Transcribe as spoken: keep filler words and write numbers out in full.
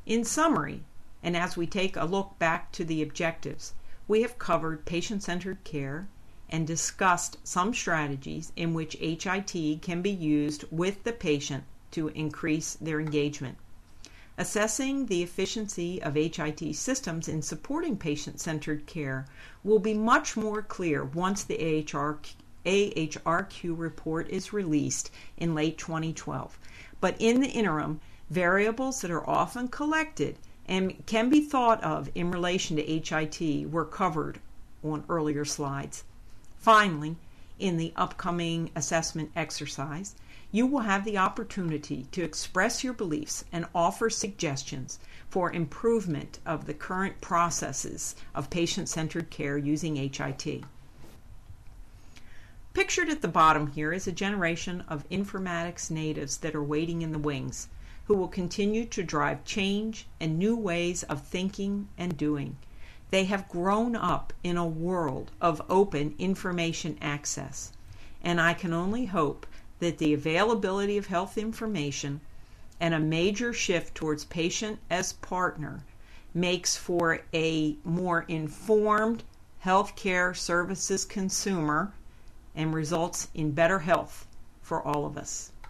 In summary, and as we take a look back to the objectives, we have covered patient-centered care and discussed some strategies in which H I T can be used with the patient to increase their engagement. Assessing the efficiency of H I T systems in supporting patient-centered care will be much more clear once the A H R Q report is released in late twenty twelve. But in the interim, variables that are often collected and can be thought of in relation to H I T were covered on earlier slides. Finally, in the upcoming assessment exercise, you will have the opportunity to express your beliefs and offer suggestions for improvement of the current processes of patient-centered care using H I T. Pictured at the bottom here is a generation of informatics natives that are waiting in the wings, who will continue to drive change and new ways of thinking and doing. They have grown up in a world of open information access, and I can only hope that the availability of health information and a major shift towards patient as partner makes for a more informed healthcare services consumer and results in better health for all of us.